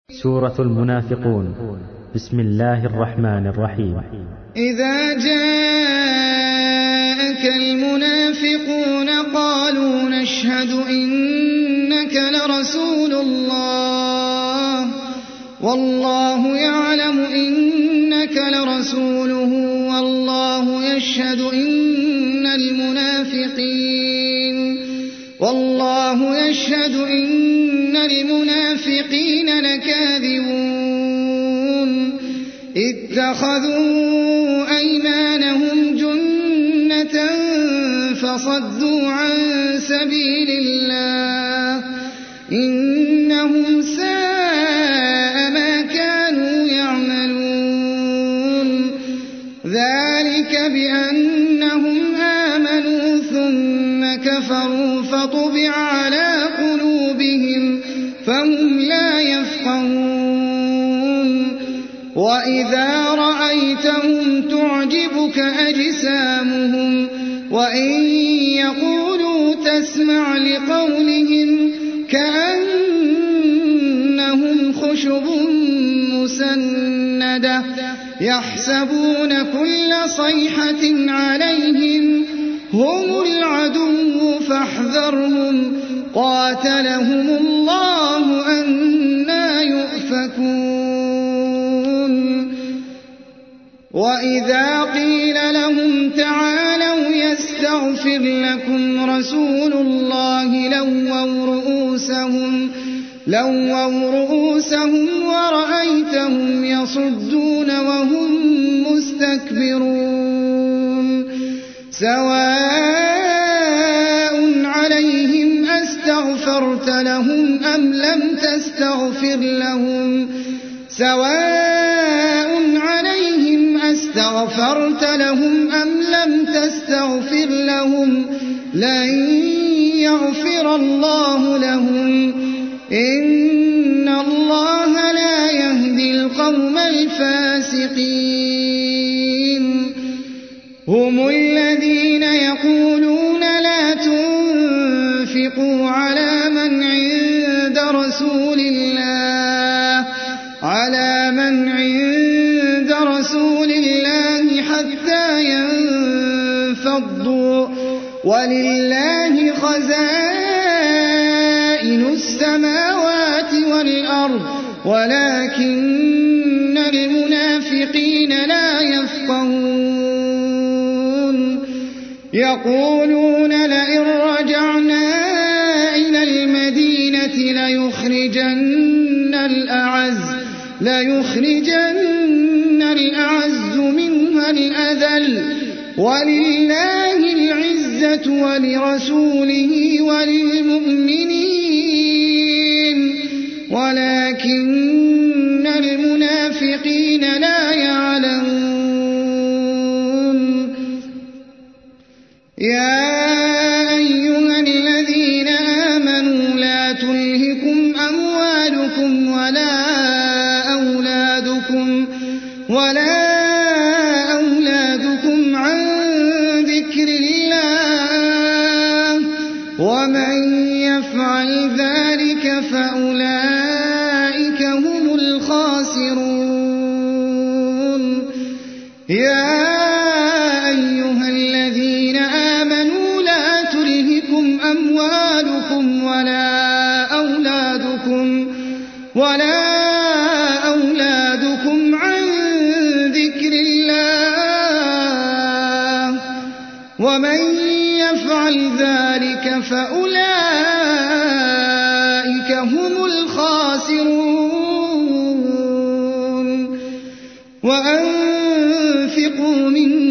سورة المنافقون. بسم الله الرحمن الرحيم. إذا جاءك المنافقون قالوا نشهد إنك لرسول الله والله يعلم إنك لرسوله والله يشهد إن المنافقين لكاذبون اتخذوا أيمانهم جنة فصدوا عن سبيل الله إنهم ساء ما كانوا يعملون ذلك بأنهم آمنوا ثم كفروا فطبع على قلوبهم فهم لا يفقهون وإذا رأيتهم تعجبك أجسامهم وإن يقولوا تسمع لقولهم كأنهم خشب مسندة يحسبون كل صيحة عليهم هم العدو فاحذرهم قاتلهم الله أنى يؤفكون وإذا قيل لهم تعالوا يستغفر لكم رسول الله لووا رؤوسهم ورأيتهم يصدون وهم مستكبرون سواء عليهم أستغفرت لهم أم لم تستغفر لهم لن يغفر الله لهم إن الله لا يهدي القوم الفاسقين هم الذين يقولون لا تنفقوا على من عند رسول الله حتى ينفضوا ولله خزائن السماوات والأرض ولكن المنافقين لا يفقهون يقولون لئن رجعنا إلى المدينة ليخرجن الأعز منها الأذل ولله العزة ولرسوله وللمؤمنين ولكن المنافقين لا يعلمون يا أيها الذين آمنوا لا تلهكم أموالكم ولا أولادكم عن ذكر الله ومن يفعل ذلك فأولئك هم الخاسرون يا أيها الذين آمنوا لا تلهكم أموالكم ولا أولادكم عن ذكر الله ومن يفعل ذلك فأولئك هم الخاسرون